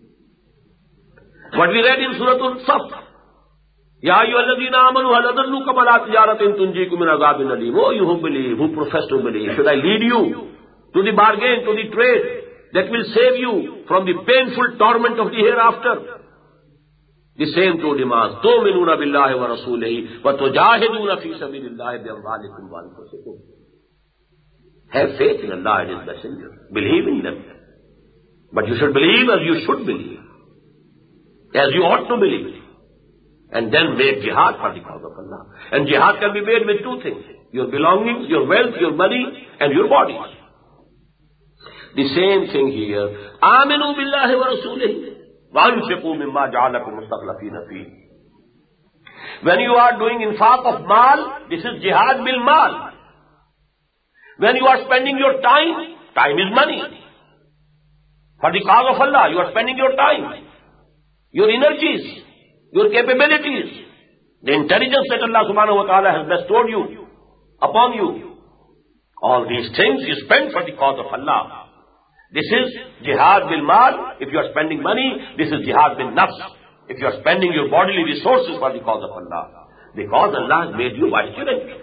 What we read in Surah Al-Saf. Ya ayyuhalladhina amanu hal adallukum ala tijaratin tunjikum min azabin alim. Oh, you who believe, who profess to believe, should I lead you to the bargain, to the trade that will save you from the painful torment of the hereafter? The same true demands. Tu'minuna billahi wa rasulihi wa tujahiduna fi sabilillahi bi amwalikum wa anfusikum. Have faith in Allah and His Messenger. Believe in them. But you should believe as you should believe. As you ought to believe. And then make jihad for the cause of Allah. And jihad can be made with two things. Your belongings, your wealth, your money, and your bodies. The same thing here. Aminu billahi wa rasulihi. وَأَنْفِقُوا مِمَّا جَعَلَكُمْ مُسْتَخْلَفِينَ فِيهِ. When you are doing infaq of mal, this is jihad bil mal. When you are spending your time, time is money. For the cause of Allah, you are spending your time, your energies, your capabilities, the intelligence that Allah subhanahu wa ta'ala has bestowed you, upon you. All these things you spend for the cause of Allah. This is jihad bil mal. If you are spending money, this is jihad bil nafs. If you are spending your bodily resources for the cause of Allah. Because Allah has made you vigilant.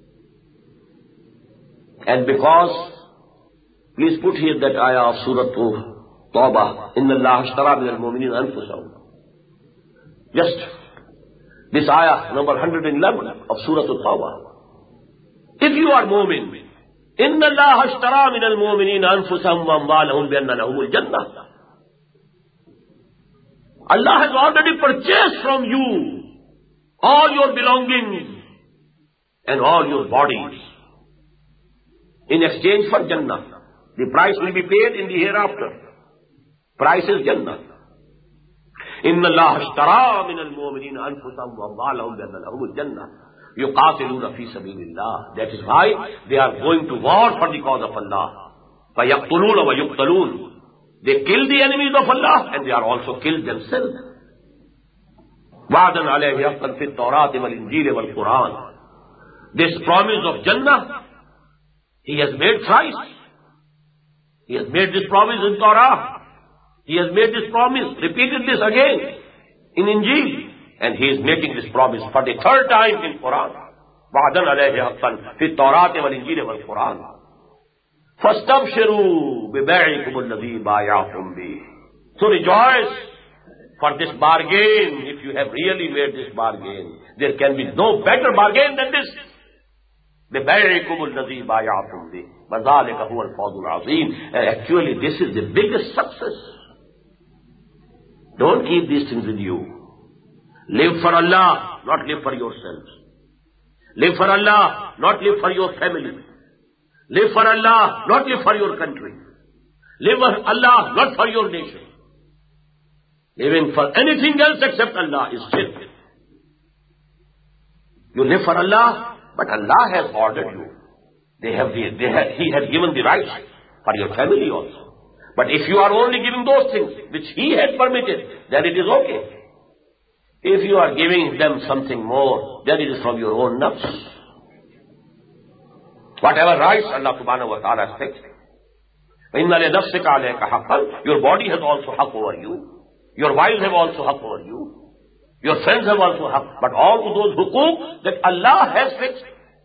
And because, please put here that ayah of Surah Tawbah. Inna Allah ashtara min al-mu'minin anfusahum. Just this ayah, number 111 of Surah Tawbah. If you are mu'min, Inna Allah ashtara min al-mu'minin anfusahum wa amwalahum bi anna lahumul jannah. Allah has already purchased from you all your belongings and all your bodies in exchange for Jannah. The price will be paid in the hereafter. Price is Jannah. Inna Allah ashtara min al-mu'minin anfusahum wa amwalahum bi anna lahumul jannah. Yuqatiluna fi sabilillah. That is why they are going to war for the cause of Allah. فَيَقْتُلُونَ وَيُقْتَلُونَ. They kill the enemies of Allah and they are also killed themselves. وَعْدًا عَلَيْهِ حَقًّا فِي التَّوْرَاةِ وَالْإِنْجِيلِ وَالْقُرْآنِ. This promise of Jannah, He has made thrice. He has made this promise in Torah. He has made this promise, repeated this again in Injil. And He is making this promise for the third time in Quran. وَعْدًا عَلَيْهِ حَقًّا فِي التَّوْرَاةِ وَالْإِنْجِيلِ وَالْقُرْآنِ. فَاسْتَبْشِرُوا بِبَيْعِكُمُ الَّذِي بَايَعْتُمْ بِهِ. So rejoice for this bargain. If you have really made this bargain, there can be no better bargain than this. بِبَيْعِكُمُ الَّذِي بَايَعْتُمْ بِهِ وَذَلِكَ هُوَ الْفَوْزُ الْعَظِيمُ. And actually this is the biggest success. Don't keep these things with you. Live for Allah, not live for yourselves. Live for Allah, not live for your family. Live for Allah, not live for your country. Live for Allah, not for your nation. Living for anything else except Allah is shirk. You live for Allah, but Allah has ordered you. He has given the rights for your family also. But if you are only giving those things which He has permitted, then it is okay. If you are giving them something more, then it is from your own nafs. Whatever rights Allah subhanahu wa ta'ala has fixed. فَإِنَّ لِنَفْسِكَ عَلَيْكَ حَقًّا. Your body has also haqq over you. Your wives have also haqq over you. Your friends have also haqq. But all of those huquq that Allah has fixed,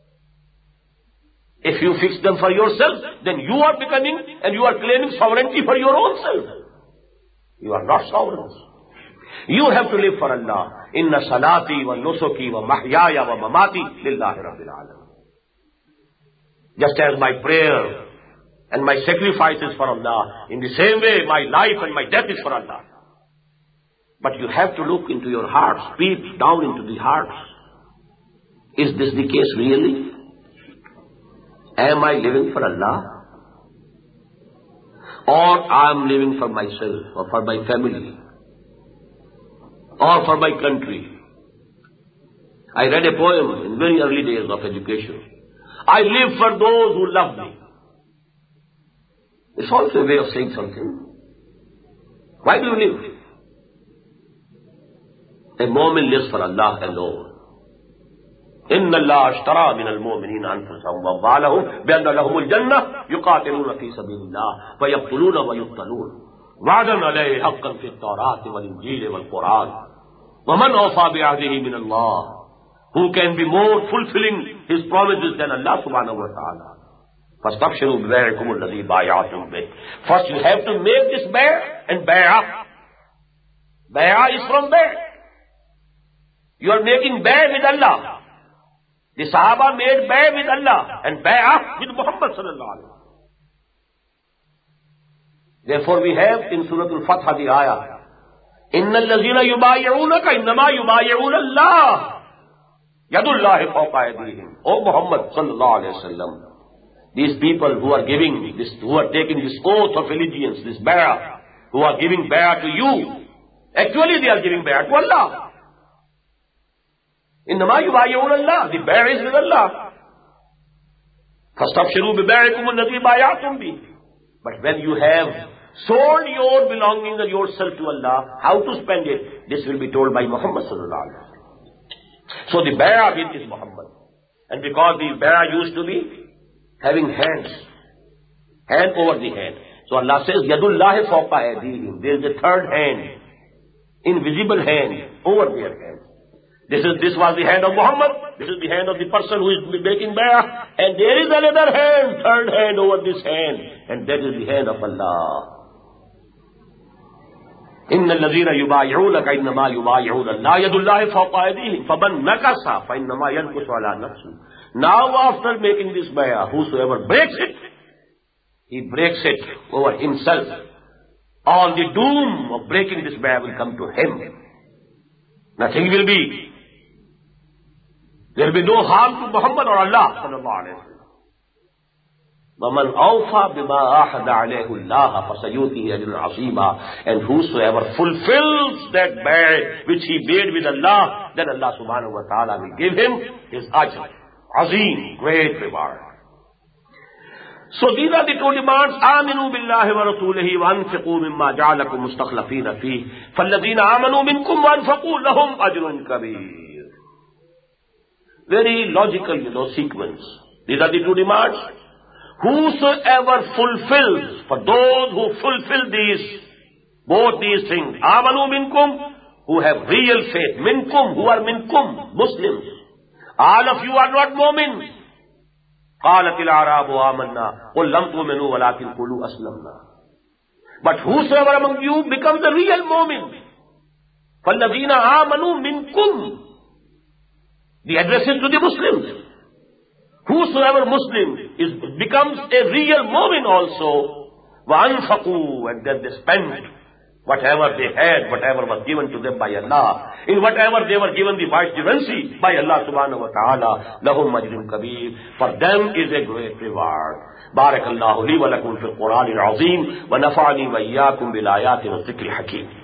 if you fix them for yourself, then you are becoming and you are claiming sovereignty for your own self. You are not sovereign. You have to live for Allah. Inna salati wa nusuki wa mahyaya wa mamati lillahi rabbil alamin. Just as my prayer and my sacrifice is for Allah, in the same way my life and my death is for Allah. But you have to look into your hearts, peep down into the hearts. Is this the case really? Am I living for Allah? Or I am living for myself or for my family? or for my country. I read a poem in very early days of education. I live for those who love me. It's also a way of saying something. Why do you live? A mu'min lives for Allah alone. إن الله اشترى من المؤمنين أنفسهم وأموالهم بأن لهم الجنة يقاتلون في سبيل الله فيقتلون ويقتلون وعدا عليه حقا في التوراة والإنجيل والقرآن ومن أوفى بعهده من الله. Who can be more fulfilling his promises than Allah subhanahu wa ta'ala? فَاسْتَبْشِرُوا بِبَيْعِكُمُ الَّذِي بَايَعْتُمْ بِهِ. First you have to make this bay' and bay'ah. Bay'ah is from bay'. You are making bay' with Allah. The Sahaba made bay' with Allah and bay'ah with Muhammad sallallahu alayhi wa sallam. Therefore we have in Surah Al-Fatih the ayah, إِنَّ الَّذِينَ يُبَايِعُونَكَ إِنَّمَا يُبَايِعُونَ اللَّهِ Yadullahi fawqa aydihim. O Muhammad sallallahu alayhi wa sallam, these people who are giving this, who are taking this oath of allegiance, this bay'ah, who are giving bay'ah to you, actually they are giving bay'ah to Allah. Innama yubayi'una Allah. The bay'ah is with Allah. Fastabshiru bibay'ikum alladhi bay'atum bi. But when you have sold your belongings and yourself to Allah, how to spend it? This will be told by Muhammad sallallahu alayhi wa sallam. So the bay'ah with is Muhammad. And because the bay'ah used to be having hands, hand over the hand. So Allah says, Yadullahi fawqa aydihim. There is a third hand, invisible hand over their hand. This was the hand of Muhammad. This is the hand of the person who is making bay'ah. And there is another hand, third hand over this hand. And that is the hand of Allah. إن الذين يبايعونك إنما يبايعون الله يد الله فوق أيديهم فمن نكث فإنما ينكث على نفسه. Now after making this bay'ah, whosoever breaks it, he breaks it over himself. All the doom of breaking this bay'ah will come to him. Nothing will be. There will be no harm to Muhammad or Allah sallallahu alayhi wa sallam. وَمَنْ أَوْفَى بِمَا أَحَدَ عَلَيْهِ اللَّهَ فَسَيُؤْتِهِ أَجْرًا عَظِيمًا. And whosoever fulfills that bay'ah which he made with Allah, then Allah subhanahu wa ta'ala will give him his ajr. Azim, great reward. So these are the two demands. آمنوا بالله ورسوله وأنفقوا مما جعلكم مستخلفين فيه فالذين آمنوا منكم وأنفقوا لهم أجر كبير. Very logical, sequence. These are the two demands. Whosoever fulfills, for those who fulfill these, both these things, آمنوا منكم, who have real faith, minkum, who are minkum, Muslims. All of you are not mu'min. قالت الأعراب آمنا قل لم تؤمنوا ولكن قولوا أسلمنا. But whosoever among you becomes a real mu'min, فالذين آمنوا منكم. The address is to the Muslims. Whosoever Muslim becomes a real mu'min also, وَأَنْفَقُوا, and then they spend whatever they had, whatever was given to them by Allah, in whatever they were given the vicegerency by Allah subhanahu wa ta'ala, لَهُمْ مَجْرٌ كَبِيرٌ. For them is a great reward. بارك الله لي ولكم في القرآن العظيم ونفعني وإياكم بالآيات والذكر الحكيم.